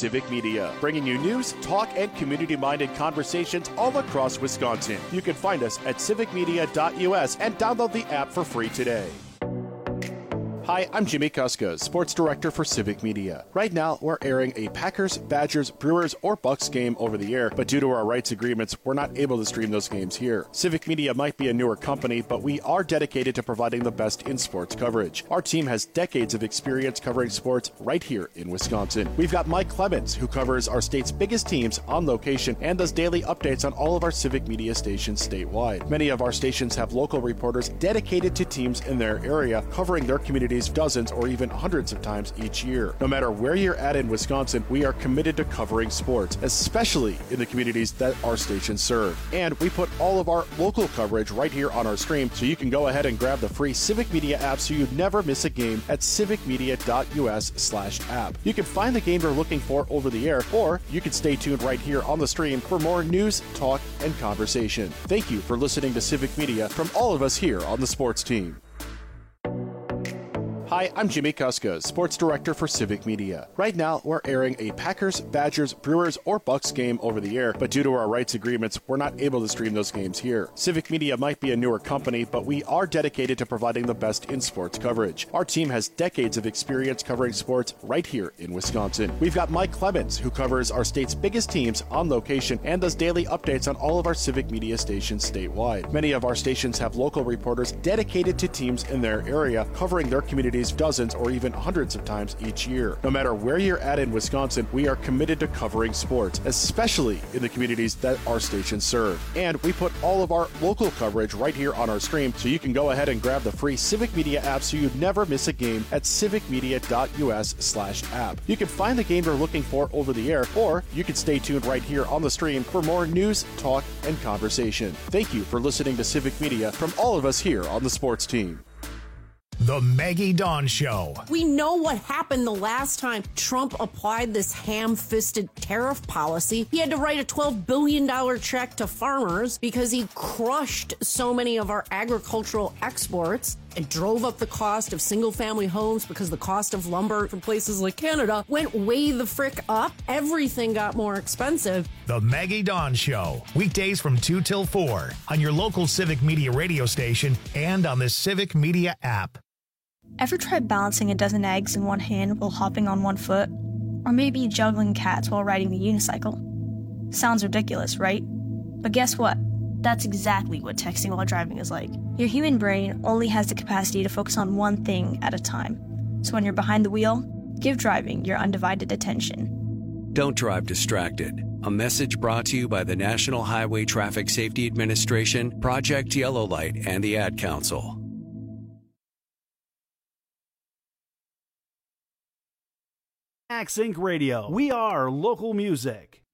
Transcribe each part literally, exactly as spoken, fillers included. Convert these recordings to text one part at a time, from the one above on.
Civic Media, bringing you news, talk, and community-minded conversations all across Wisconsin. You can find us at civic media dot U S and download the app for free today. Hi, I'm Jimmy Kuska, Sports Director for Civic Media. Right now, we're airing a Packers, Badgers, Brewers, or Bucks game over the air, but due to our rights agreements, we're not able to stream those games here. Civic Media might be a newer company, but we are dedicated to providing the best in sports coverage. Our team has decades of experience covering sports right here in Wisconsin. We've got Mike Clemens, who covers our state's biggest teams on location and does daily updates on all of our Civic Media stations statewide. Many of our stations have local reporters dedicated to teams in their area, covering their communities dozens or even hundreds of times each year. No matter where you're at in Wisconsin, we are committed to covering sports, especially in the communities that our stations serve. And we put all of our local coverage right here on our stream, so you can go ahead and grab the free Civic Media app so you never miss a game at civic media dot U S slash app. You can find the game you're looking for over the air, or you can stay tuned right here on the stream for more news, talk, and conversation. Thank you for listening to Civic Media from all of us here on the sports team. Hi, I'm Jimmy Kuska, Sports Director for Civic Media. Right now, we're airing a Packers, Badgers, Brewers, or Bucks game over the air, but due to our rights agreements, we're not able to stream those games here. Civic Media might be a newer company, but we are dedicated to providing the best in sports coverage. Our team has decades of experience covering sports right here in Wisconsin. We've got Mike Clemens, who covers our state's biggest teams on location and does daily updates on all of our Civic Media stations statewide. Many of our stations have local reporters dedicated to teams in their area, covering their communities dozens or even hundreds of times each year. No matter where you're at in Wisconsin, we are committed to covering sports, especially in the communities that our stations serve. And we put all of our local coverage right here on our stream, so you can go ahead and grab the free Civic Media app so you never miss a game at civic media dot U S slash app. You can find the game you're looking for over the air, or you can stay tuned right here on the stream for more news, talk, and conversation. Thank you for listening to Civic Media from all of us here on the sports team. The Maggie Dawn Show. We know what happened the last time Trump applied this ham-fisted tariff policy. He had to write a twelve billion dollars check to farmers because he crushed so many of our agricultural exports and drove up the cost of single-family homes because the cost of lumber from places like Canada went way the frick up. Everything got more expensive. The Maggie Dawn Show. Weekdays from two till four on your local Civic Media radio station and on the Civic Media app. Ever tried balancing a dozen eggs in one hand while hopping on one foot? Or maybe juggling cats while riding the unicycle? Sounds ridiculous, right? But guess what? That's exactly what texting while driving is like. Your human brain only has the capacity to focus on one thing at a time. So when you're behind the wheel, give driving your undivided attention. Don't drive distracted. A message brought to you by the National Highway Traffic Safety Administration, Project Yellow Light, and the Ad Council. X Inc Radio. We are local music.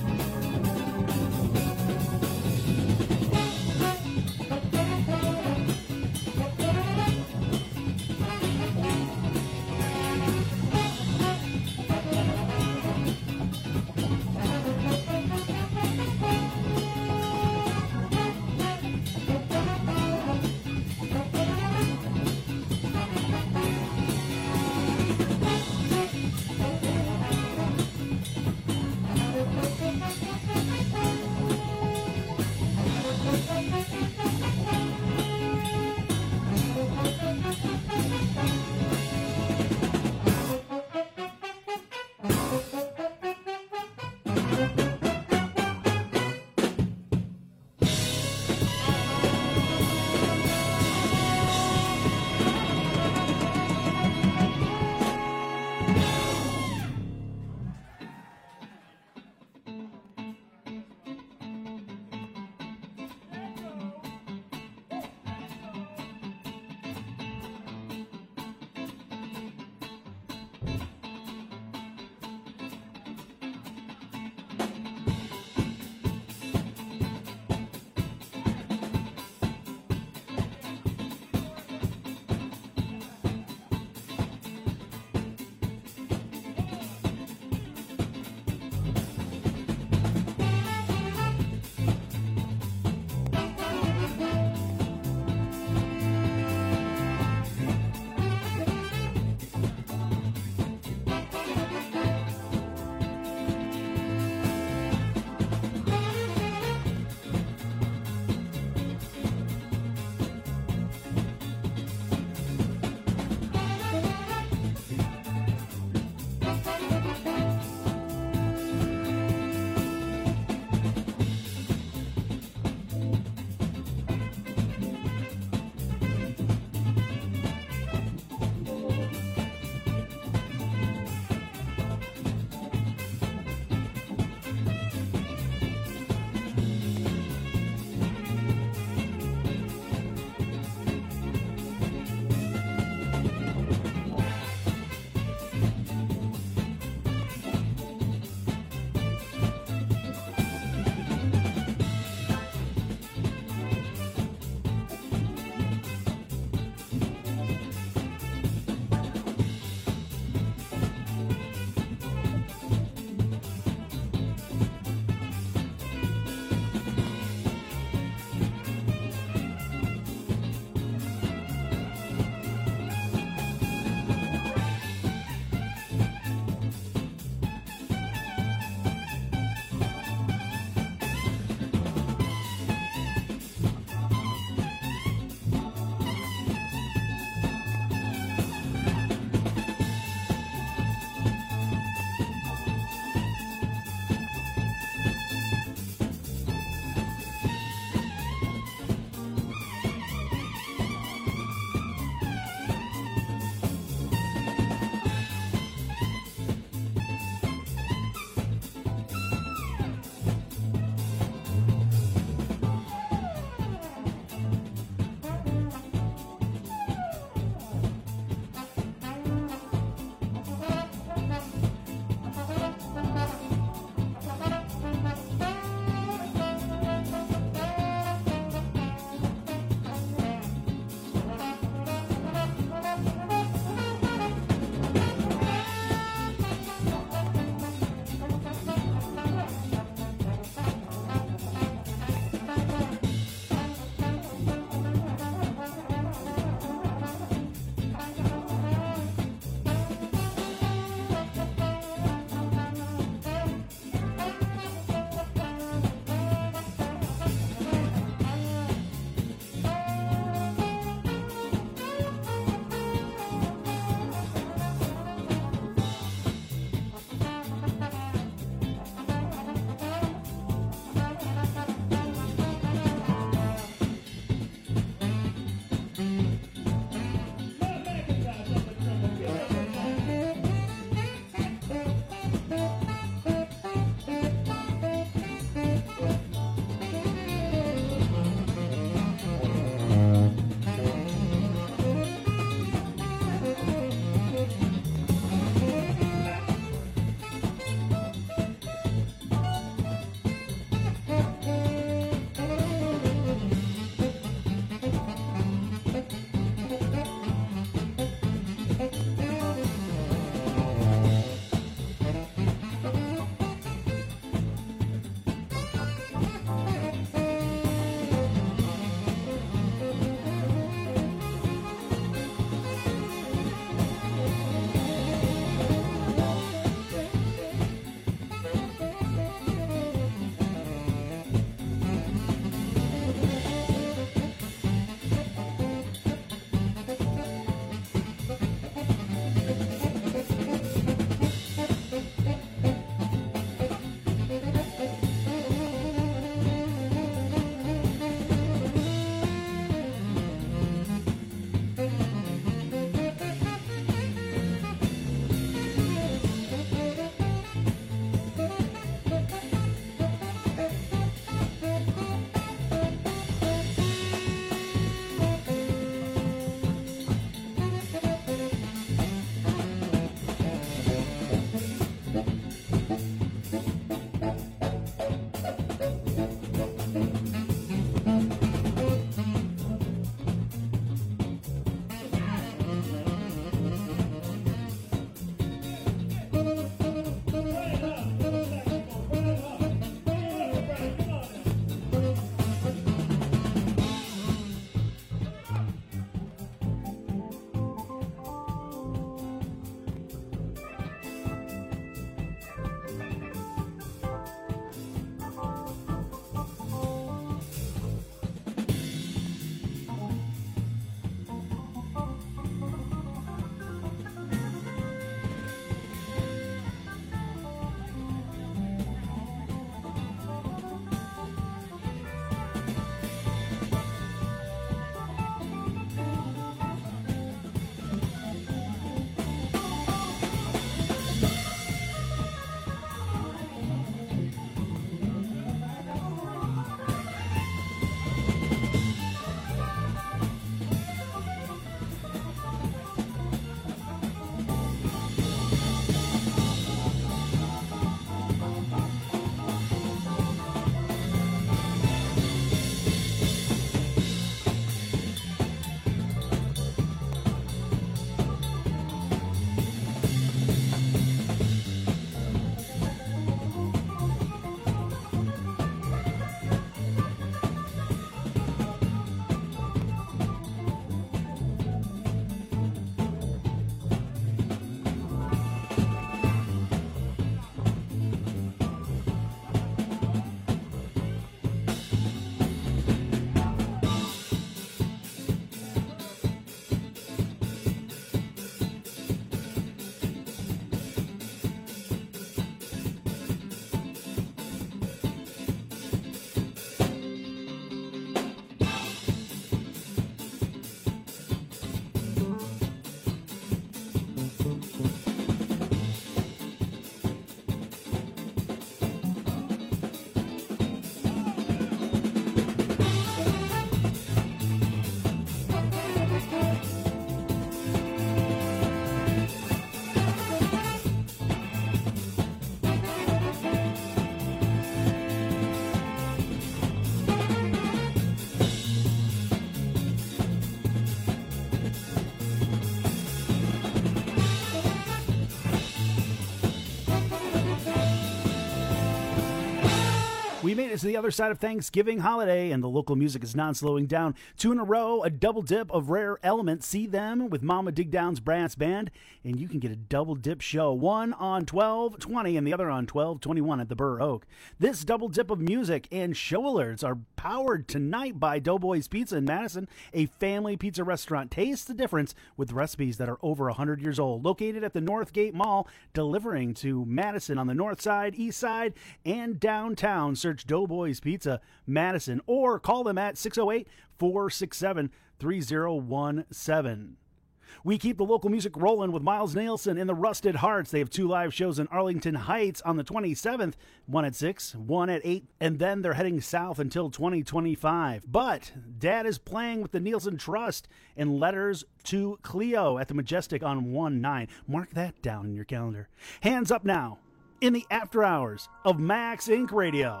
We made it to the other side of Thanksgiving holiday, and the local music is not slowing down. Two in a row, a double dip of Rare Elements. See them with Mama Digdown's brass band, and you can get a double dip show. One on twelve twenty and the other on twelve twenty-one at the Burr Oak. This double dip of music and show alerts are powered tonight by Doughboys Pizza in Madison, a family pizza restaurant. Taste the difference with recipes that are over one hundred years old. Located at the Northgate Mall, delivering to Madison on the north side, east side, and downtown. Search Doughboys Pizza Madison or call them at six oh eight, four six seven, three oh one seven. We keep the local music rolling with Miles Nielsen and the Rusted Hearts. They have two live shows in Arlington Heights on the twenty-seventh, one at six, one at eight, and then they're heading south until twenty twenty-five. But Dad is playing with the Nielsen Trust in Letters to Cleo at the Majestic on one nine. Mark that down in your calendar. Hands up now in the after hours of Max Incorporated. Radio.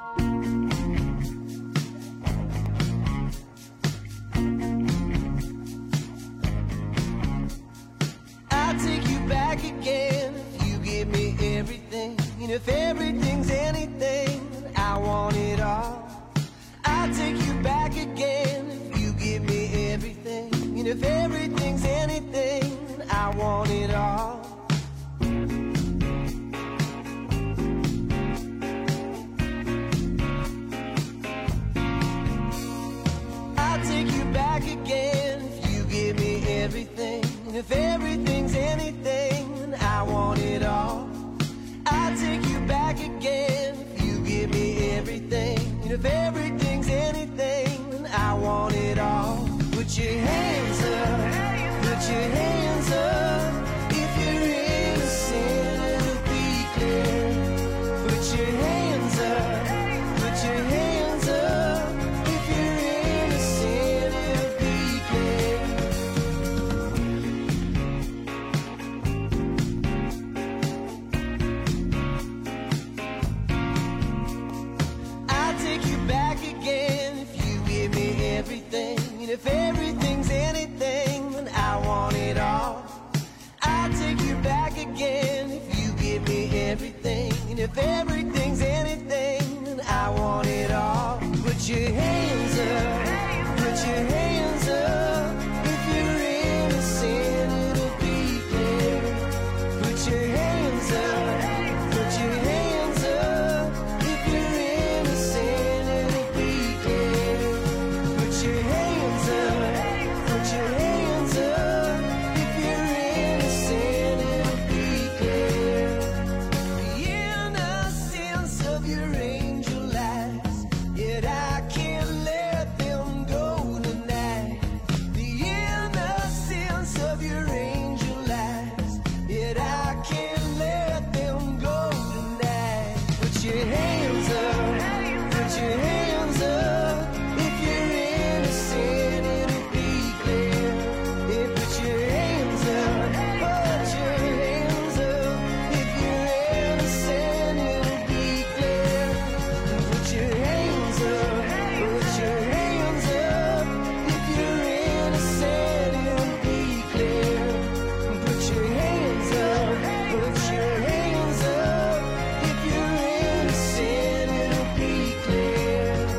I'll take you back again if you give me everything. And if everything's anything, I want it all. I'll take you back again if you give me everything. And if everything's anything, I want it all. Take you back again if you give me everything. And if everything's anything, I want it all. I'll take you back again if you give me everything. And if everything's anything, I want it all. Put your hands up, put your hands up. If you're innocent, it'll be clear. Put your hands up, put your hands up. And if everything's anything, then I want it all. I'll take you back again if you give me everything. And if everything's anything, then I want it all. Put your hands up, put your hands up. If you're innocent, it'll be clear. Put your hands up, put your hands up. If you're innocent, it'll be clear. Put your hands up, put your hands up. If you're innocent, it'll be clear. The innocence of your angel eyes, yet I can't let them go tonight. The innocence of your angel eyes, yet I can't let them go tonight. Put your hands up, put your hands up. If you're innocent, it'll be clear. Yeah, put your hands up, put your hands up. If you're innocent, it'll be clear. Put your hands up, put your hands up. If you're innocent, it'll be clear. Put your hands up, put your hands up. If you're innocent, it'll be clear.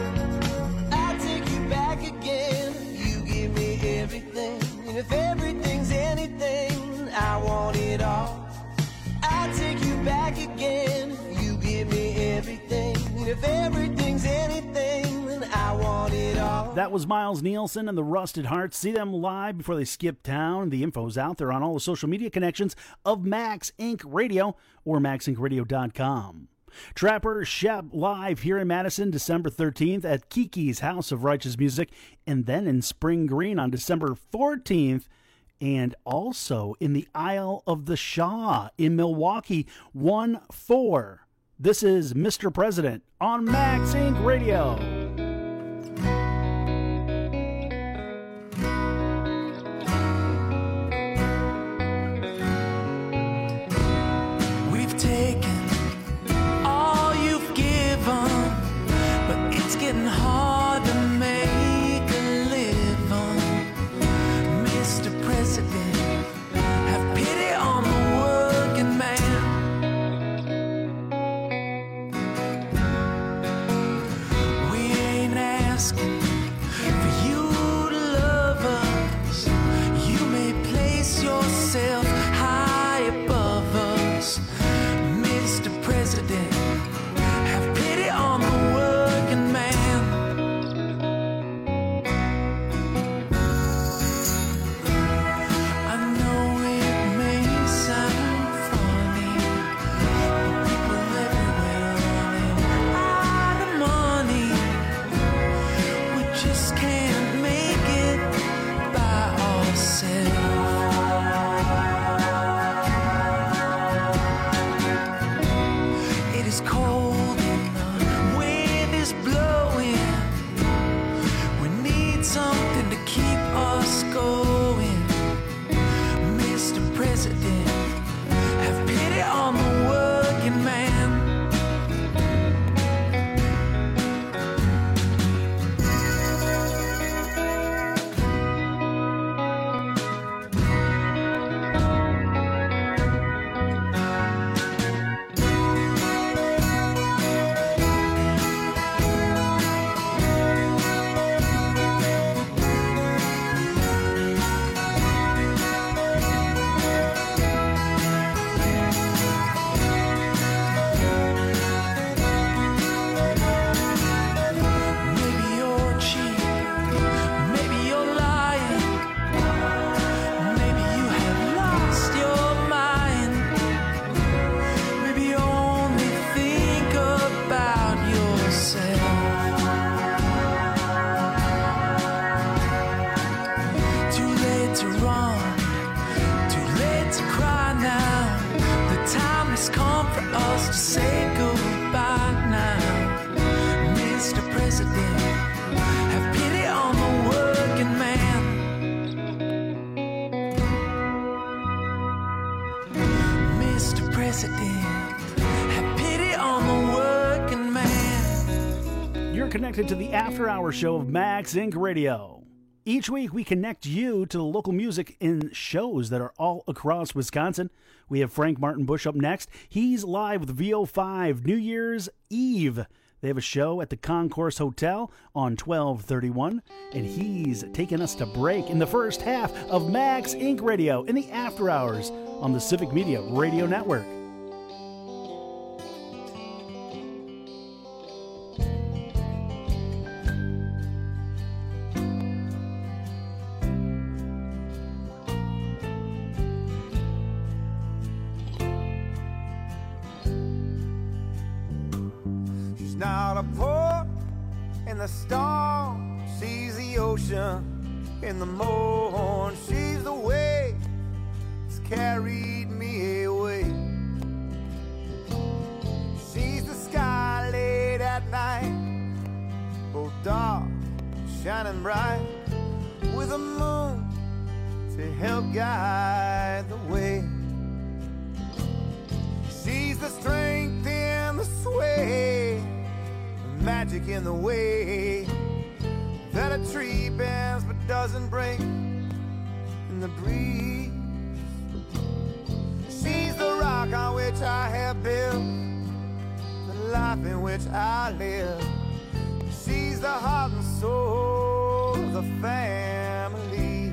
I'll take you back again. You give me everything. And if everything's anything, I want it all. I'll take you back again. You give me everything. And if everything's anything, then I want it all. That was Miles Nielsen and the Rusted Hearts. See them live before they skip town. The info's out there on all the social media connections of Max Incorporated. Radio or max inc radio dot com. Trapper Shep live here in Madison December thirteenth at Kiki's House of Righteous Music, and then in Spring Green on December fourteenth, and also in the Isle of the Shaw in Milwaukee, one four. This is Mister President on Max Incorporated. Radio. We've taken all you've given, but it's getting hard to make a living. Mister President, have pity on the working man. We ain't asking for you to love us. You may place yourself high above us. Mister President, have pity on the working man. I know it may sound funny, but people everywhere running out of money. We just can't make it by ourselves. It is cold and the wind is blowing. We need something to keep us going. Mister President, have pity on the working man. Maybe you're cheap, maybe you're lying, maybe you have lost your mind, maybe you only think about yourself. Too late to run, too late to cry now. The time has come for us to say goodbye now. Mister President, have pity on the working man. Mister President, have pity on the working man. You're connected to the After Hour Show of Max Incorporated. Radio. Each week, we connect you to the local music in shows that are all across Wisconsin. We have Frank Martin Bush up next. He's live with V O five New Year's Eve. They have a show at the Concourse Hotel on twelve thirty-one, and he's taking us to break in the first half of Max Incorporated. Radio in the after hours on the Civic Media Radio Network. She's not a port in the storm, sees the ocean in the morn. She's the way that's carried me away. She's the sky late at night, both dark, shining bright, with a moon to help guide the way. She's the strength in the sway, the magic in the way that a tree bends but doesn't break in the breeze. She's the rock on which I have built the life in which I live. She's the heart and soul of the family.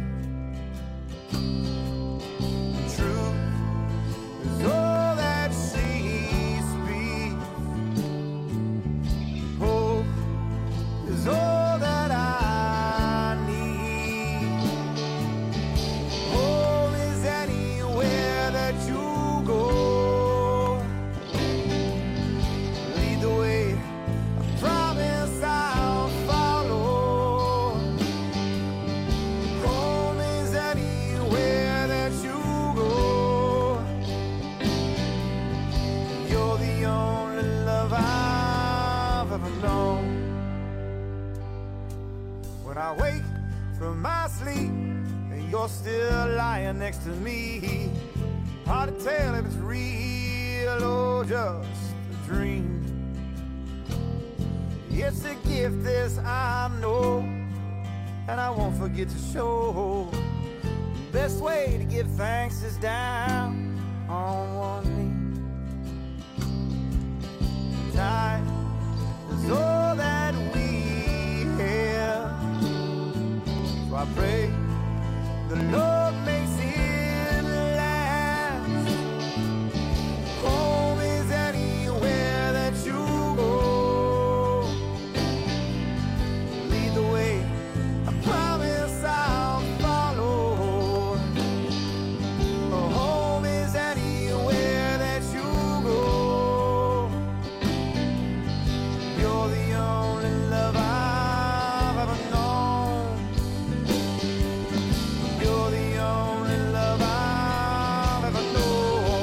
Truth is all that she speaks. Hope is all that I I wake from my sleep and you're still lying next to me. Hard to tell if it's real or just a dream. It's a gift, this I know, and I won't forget to show. The best way to give thanks is down on one knee. Time is all that we have. So I pray the Lord makes it last. Home is anywhere that you go. Lead the way, I promise I'll follow. A home is anywhere that you go. You're the only love I've ever known. You're the only love I've ever known.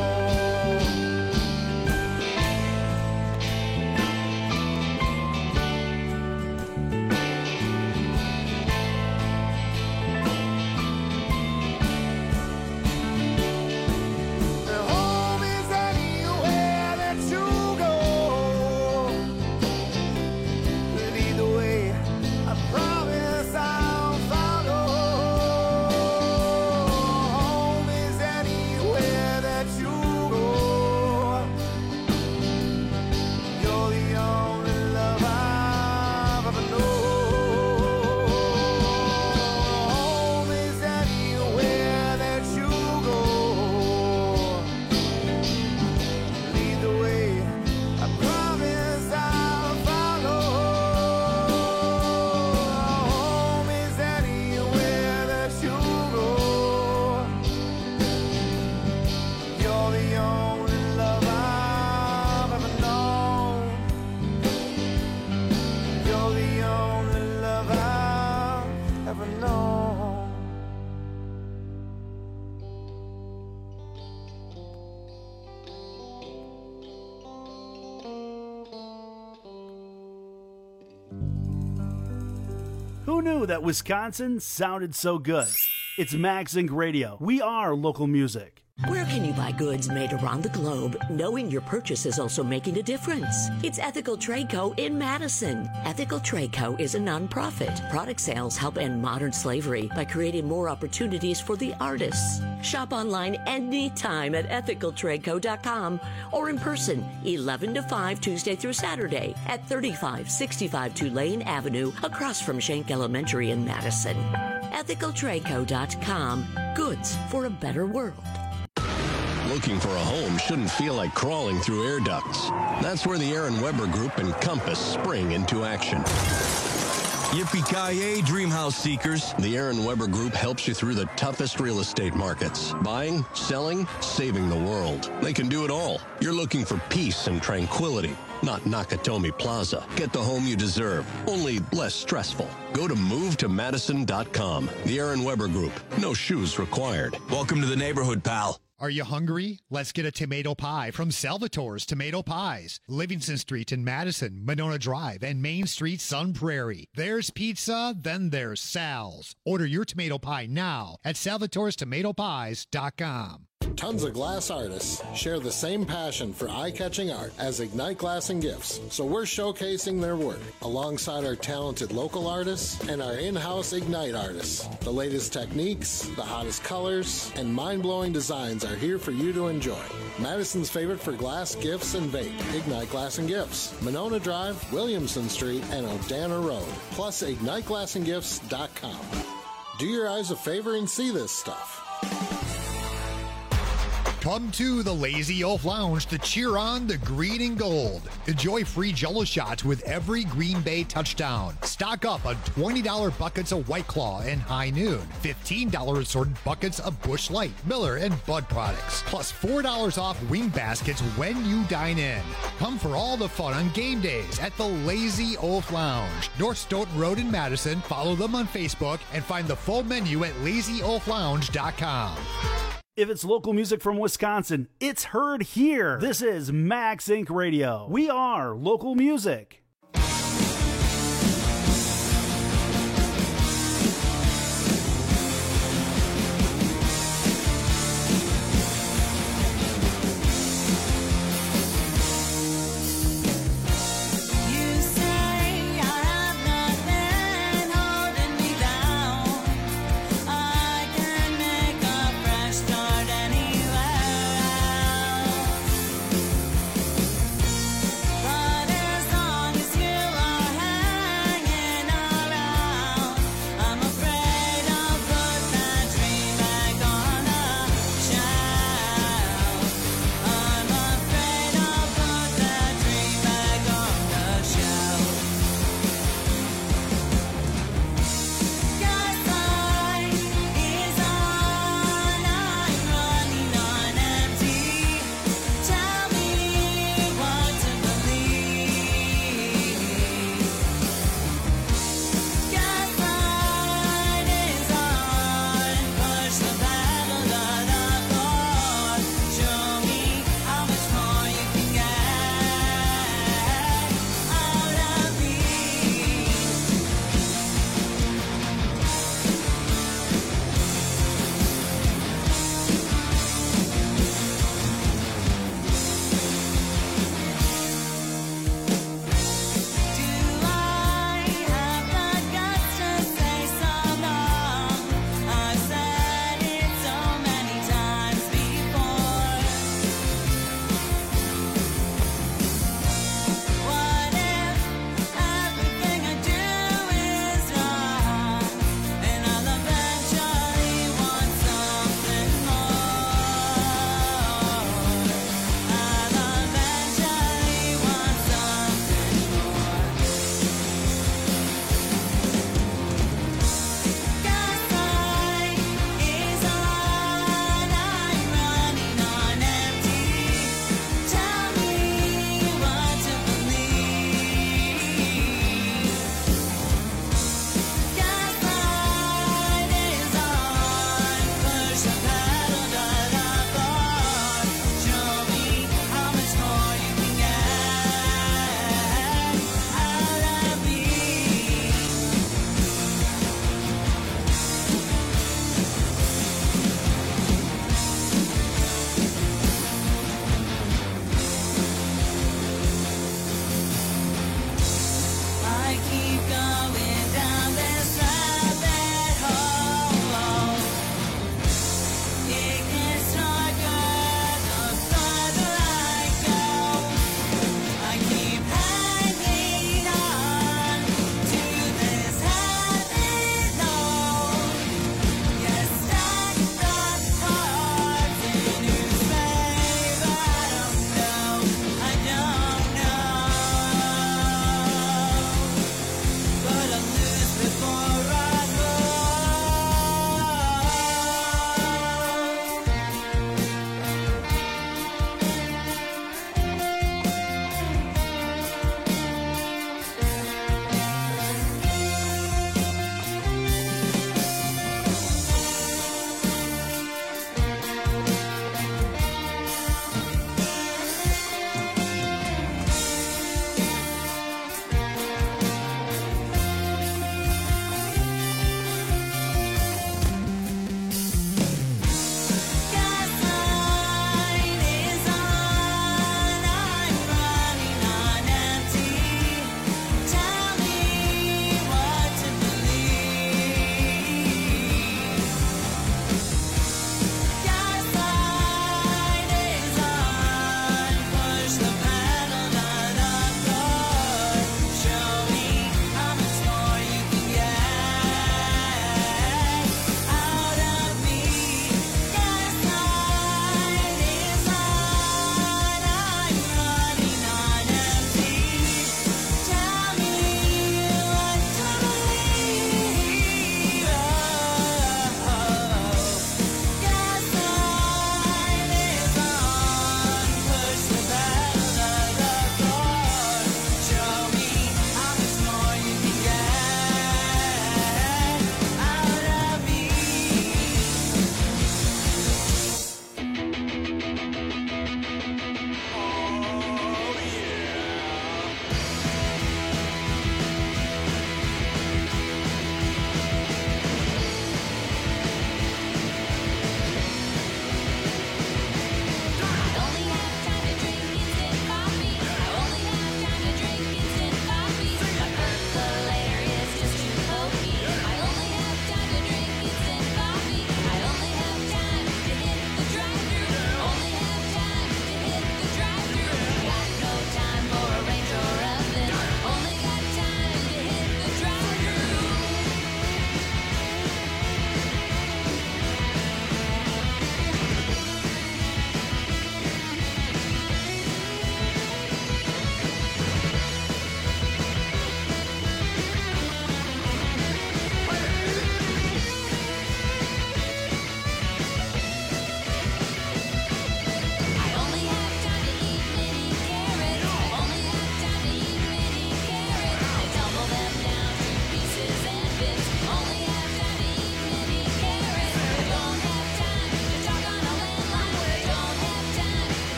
The home is anywhere that you go. Lead the way, I promise I'll follow. Home is anywhere that you go. You're the only love I've ever known. Home is anywhere that you go. Lead the way, I promise I'll follow. Home is anywhere that you go. You're the only love I've ever known. You're the only love I've ever known. Who knew that Wisconsin sounded so good? It's Max Inc Radio. We are local music. We're can you buy goods made around the globe, knowing your purchase is also making a difference? It's Ethical Trade Co. in Madison. Ethical Trade Co. is a nonprofit. Product sales help end modern slavery by creating more opportunities for the artists. Shop online anytime at ethical trade co dot com or in person eleven to five Tuesday through Saturday at thirty-five sixty-five Tulane Avenue across from Schenck Elementary in Madison. ethical trade co dot com. Goods for a better world. Looking for a home shouldn't feel like crawling through air ducts. That's where the Aaron Weber Group and Compass spring into action. Yippee-ki-yay, dream house seekers. The Aaron Weber Group helps you through the toughest real estate markets. Buying, selling, saving the world. They can do it all. You're looking for peace and tranquility, not Nakatomi Plaza. Get the home you deserve, only less stressful. Go to move to madison dot com. The Aaron Weber Group. No shoes required. Welcome to the neighborhood, pal. Are you hungry? Let's get a tomato pie from Salvatore's Tomato Pies. Livingston Street in Madison, Monona Drive, and Main Street, Sun Prairie. There's pizza, then there's Sal's. Order your tomato pie now at salvatores tomato pies dot com. Tons of glass artists share the same passion for eye-catching art as Ignite Glass and Gifts, so we're showcasing their work alongside our talented local artists and our in-house Ignite artists. The latest techniques, the hottest colors, and mind-blowing designs are here for you to enjoy. Madison's favorite for glass, gifts, and vape, Ignite Glass and Gifts, Monona Drive, Williamson Street, and Odana Road, plus ignite glass and gifts dot com. Do your eyes a favor and see this stuff. Come to the Lazy Oaf Lounge to cheer on the green and gold. Enjoy free Jell-O shots with every Green Bay touchdown. Stock up on twenty dollars buckets of White Claw and High Noon. fifteen dollars assorted buckets of Busch Light, Miller, and Bud products. Plus four dollars off wing baskets when you dine in. Come for all the fun on game days at the Lazy Oaf Lounge. North Stoughton Road in Madison. Follow them on Facebook and find the full menu at lazy oaf lounge dot com. If it's local music from Wisconsin, it's heard here. This is Max Inc Radio. We are local music. But as long as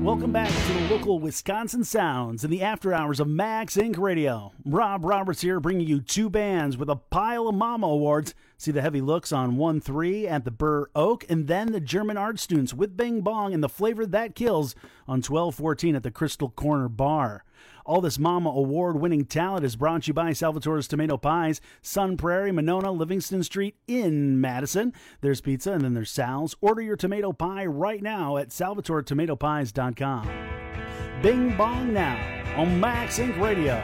Welcome back to the local Wisconsin sounds in the after hours of Max Inc Radio. Rob Roberts here, bringing you two bands with a pile of Mama Awards. See the Heavy Looks on one three at the Burr Oak, and then the German Art Students with Bing Bong and the Flavor That Kills on twelve fourteen at the Crystal Corner Bar. All this Mama Award-winning talent is brought to you by Salvatore's Tomato Pies, Sun Prairie, Monona, Livingston Street in Madison. There's pizza, and then there's Sal's. Order your tomato pie right now at salvatore tomato pies dot com. Bing Bong now on Max Inc Radio.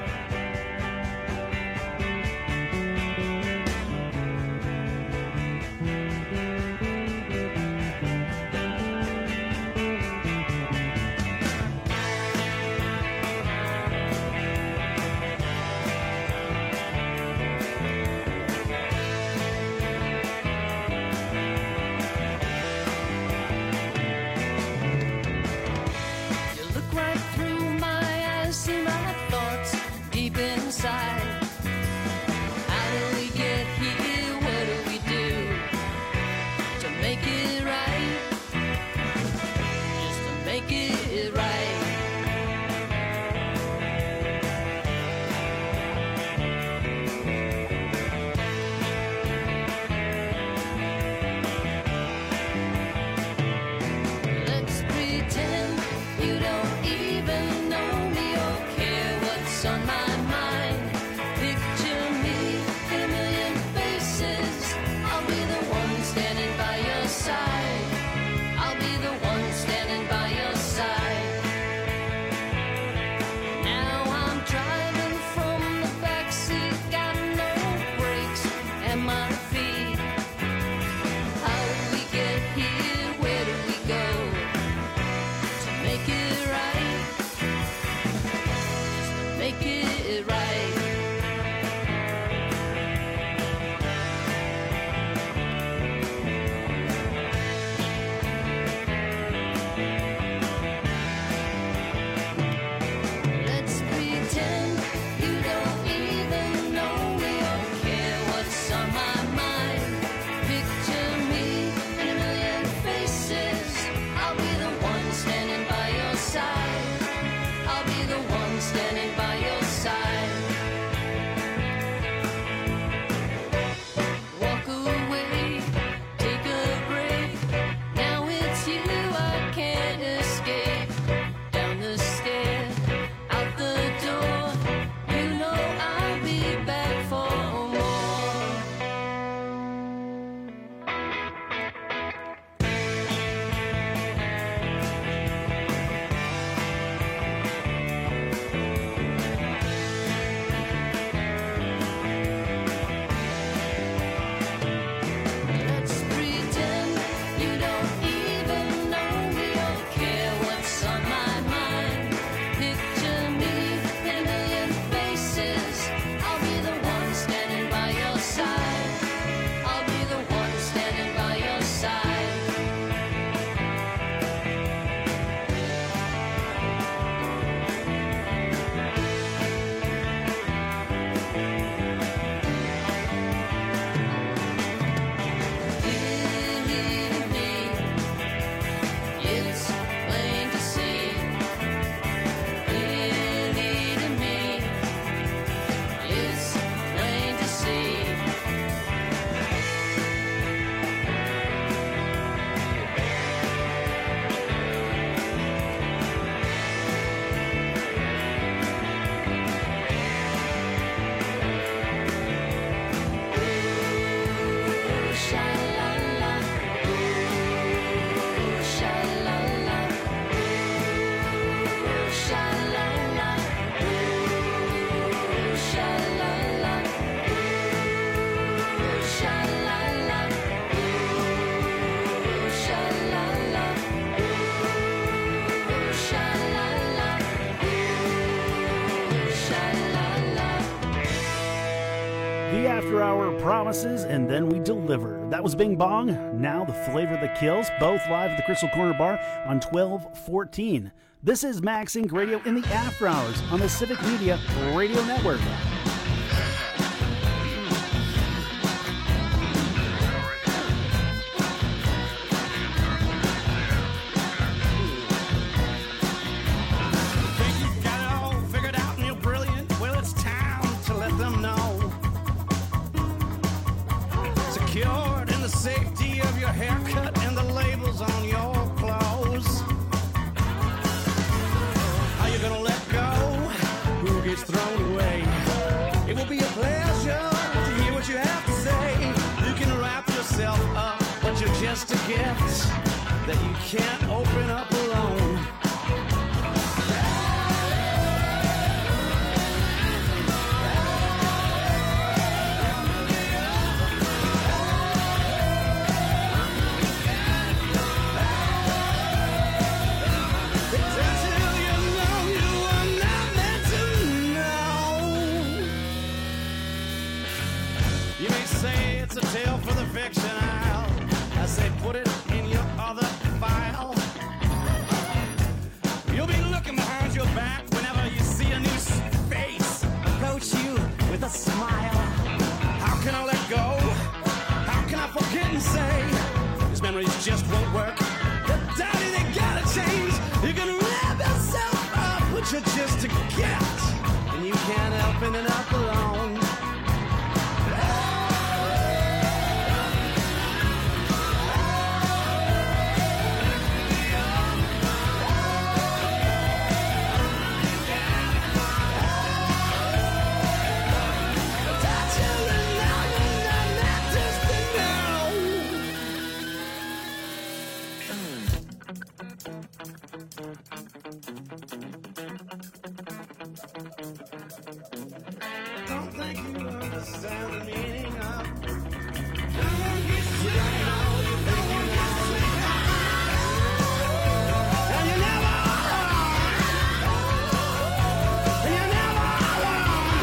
After Hour promises, and then we deliver. That was Bing Bong. Now the Flavor That Kills, both live at the Crystal Corner Bar on twelve fourteen. This is Max Inc Radio in the After Hours on the Civic Media Radio Network. gift that you can't open up alone. It's a tale for the fiction aisle. I say put it in your other file. You'll be looking behind your back whenever you see a new face approach you with a smile. How can I let go? How can I forget and say these memories just won't work? The daddy, they gotta change. You can wrap yourself up, but you're just a gift, and you can't help it up alone. Don't think you understand the meaning of you don't know, you think you know. And you're never alone. And you're never alone.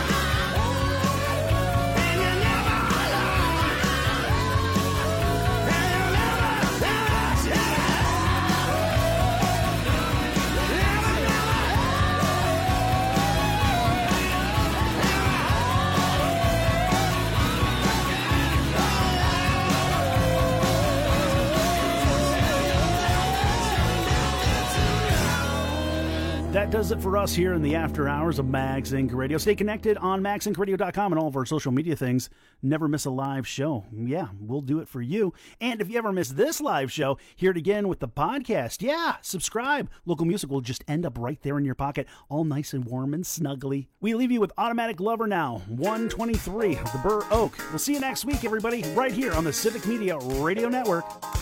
And you're never alone. And you're never, never, That does it for us here in the after hours of Max Inc Radio. Stay connected on max inc radio dot com and all of our social media things. Never miss a live show. Yeah, we'll do it for you. And if you ever miss this live show, hear it again with the podcast. Yeah, subscribe. Local music will just end up right there in your pocket, all nice and warm and snuggly. We leave you with Automatic Lover now, one twenty-three of the Burr Oak. We'll see you next week, everybody, right here on the Civic Media Radio Network.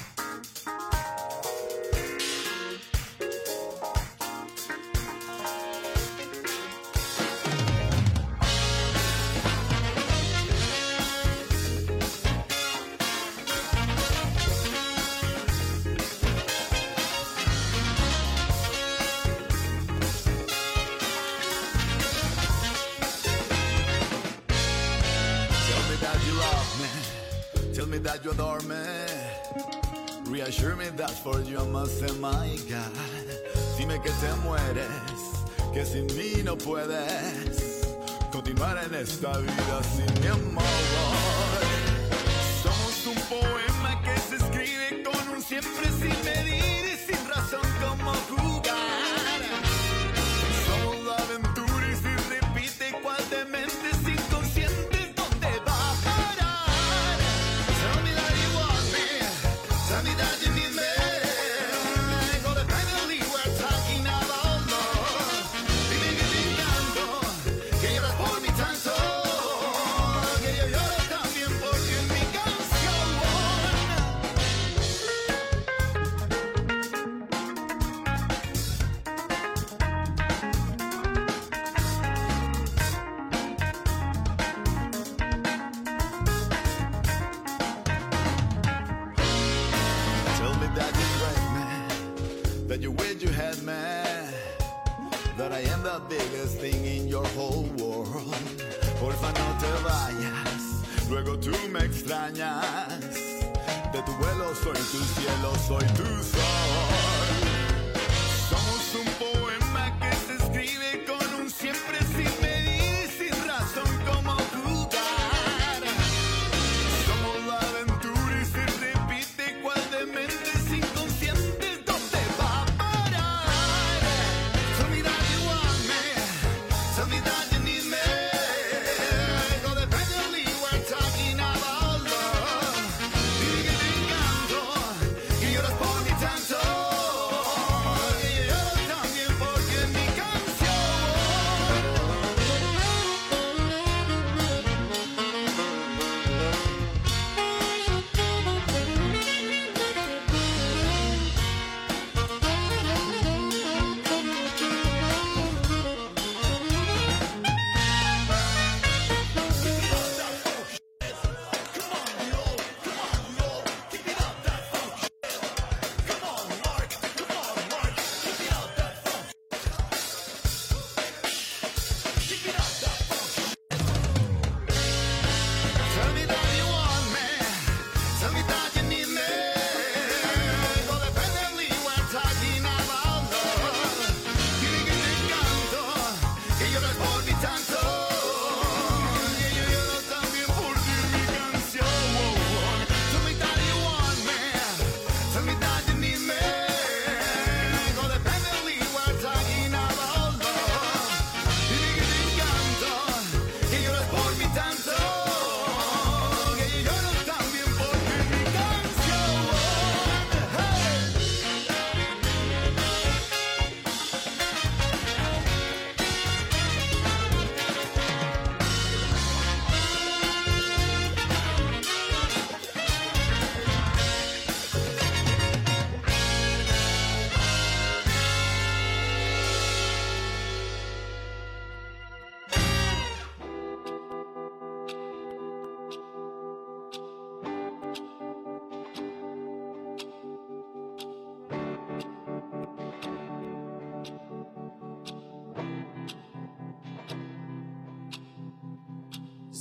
That you adore me, reassure me that for you I must say my God. Dime que te mueres, que sin mí no puedes continuar en esta vida sin mi amor. Somos un poema que se escribe con un siempre sin medir y sin razón como jugar. Somos la aventura y si repite cual dementes inconscientes, ¿dónde va a parar? That you wish you had me, that I am the biggest thing in your whole world. Porfa no te vayas, luego tú me extrañas. De tu vuelo soy tu cielo, soy tu sol. Somos un poema que se escribe con un siempre sin medir, sin razón como jugar. Somos la aventura y se repite cual dementes inconscientes. Tanto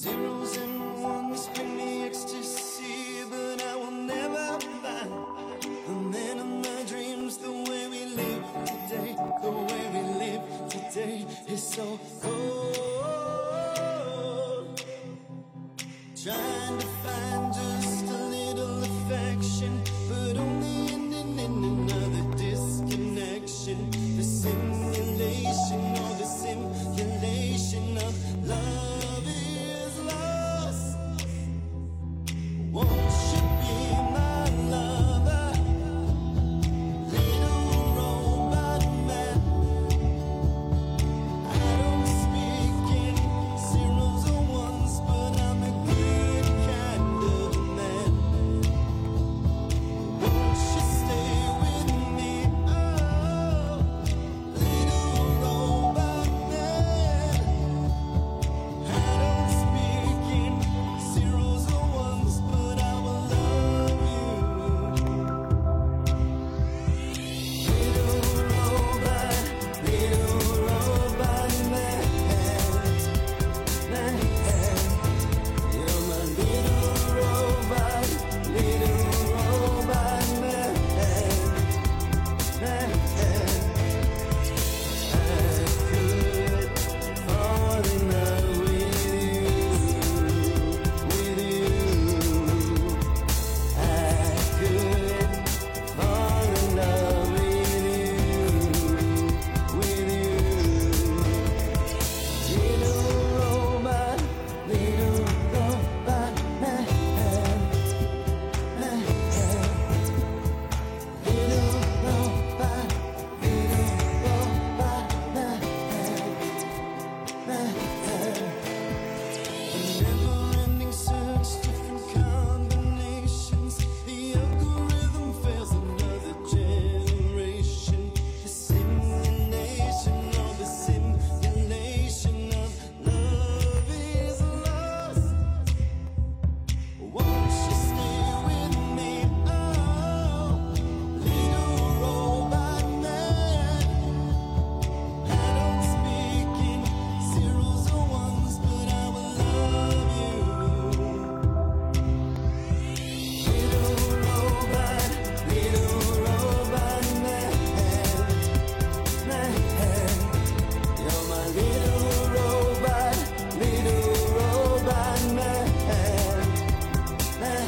Zeros and ones bring me ecstasy, but I will never find the man of my dreams. The way we live today, the way we live today is so cold. Trying to find just a little affection, but only ending in another disconnection. The simulation, or the simulation of love is lost. Won't you be my lover, little robot man? I don't speak in zeros or ones, but I'm a good kind of man. Won't you stay with me? Oh, little robot man. I don't speak in zeros or ones, but I will love you. Little robot, little robot man, man. You're my little robot, little robot man, man. I could fall in love with you, with you. I could fall in love with you, with you. Little robot, little robot man, man. Little robot, little robot man, man. A never-ending search, different combinations. The algorithm fails another generation. The simulation, or the simulation of love is lost. Won't you stay with me? Oh, little robot man. I don't speak in zeros or ones, but I will love you. Little robot, little robot man, man. You're my little robot, little robot man, man.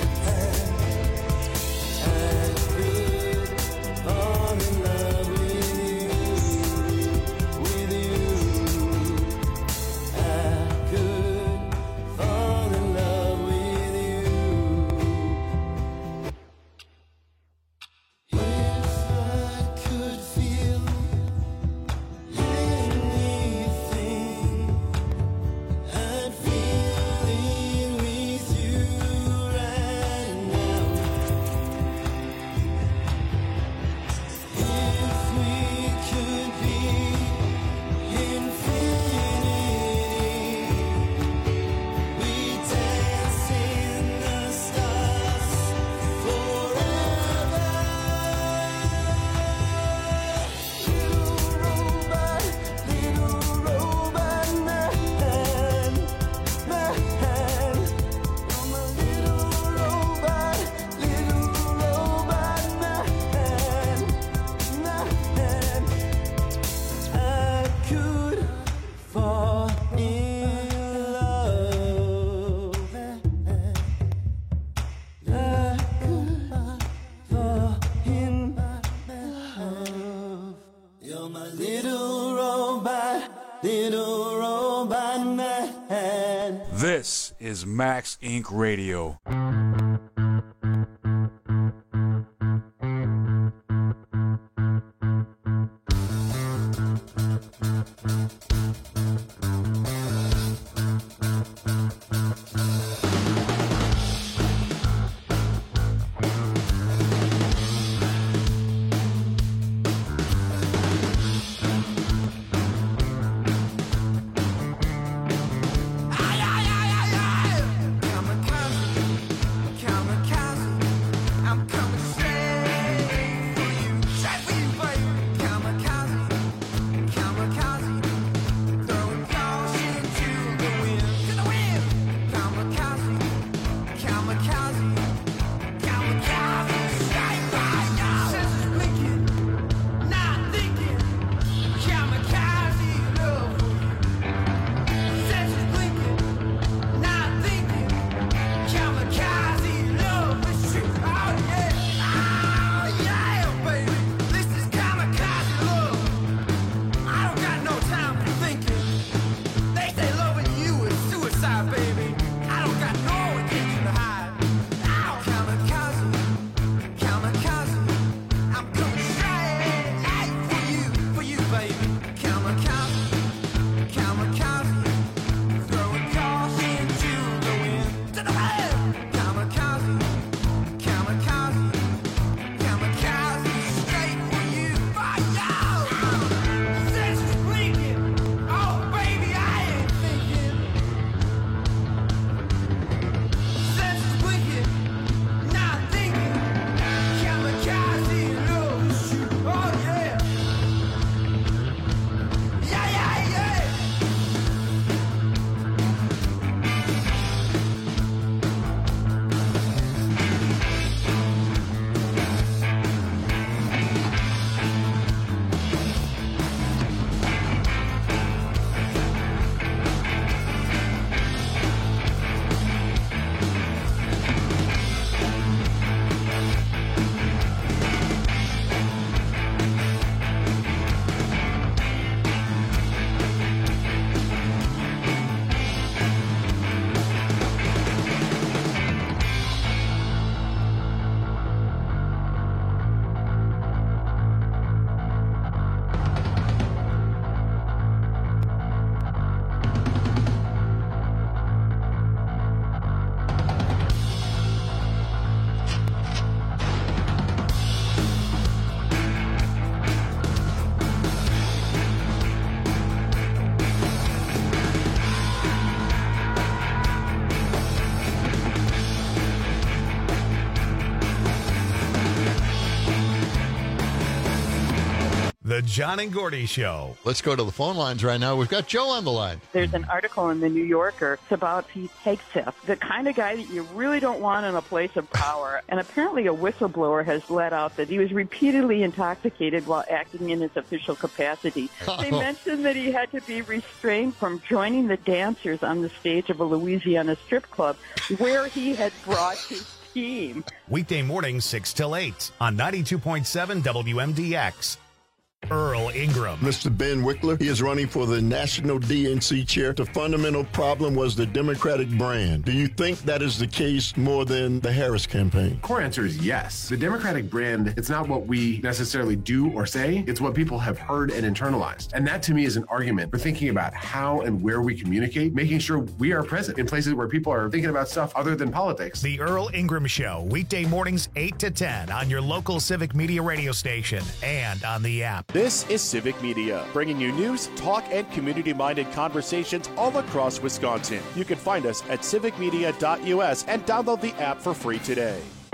I could fall in love with you, with you. I could fall in love with you. If I could feel anything, I'd feel it with you right now. If we could be infinity, we dance in the stars forever. Little robot, little robot man, man. You're my little robot, little robot man, man. I could fall in love. I could fall in love. You're my little robot, little robot man. This is Max Incorporated. Radio. I'm a kind The John and Gordy Show. Let's go to the phone lines right now. We've got Joe on the line. There's an article in the New Yorker. It's about Pete Hegseth, the kind of guy that you really don't want in a place of power. And apparently a whistleblower has let out that he was repeatedly intoxicated while acting in his official capacity. Oh. They mentioned that he had to be restrained from joining the dancers on the stage of a Louisiana strip club where he had brought his team. Weekday mornings six till eight on ninety-two point seven W M D X. Earl Ingram. Mister Ben Wickler, he is running for the National D N C chair. The fundamental problem was the Democratic brand. Do you think that is the case more than the Harris campaign? Core answer is yes. The Democratic brand, it's not what we necessarily do or say, it's what people have heard and internalized. And that to me is an argument for thinking about how and where we communicate, making sure we are present in places where people are thinking about stuff other than politics. The Earl Ingram Show, weekday mornings eight to ten on your local Civic Media radio station and on the app. This is Civic Media, bringing you news, talk, and community-minded conversations all across Wisconsin. You can find us at civic media dot U S and download the app for free today.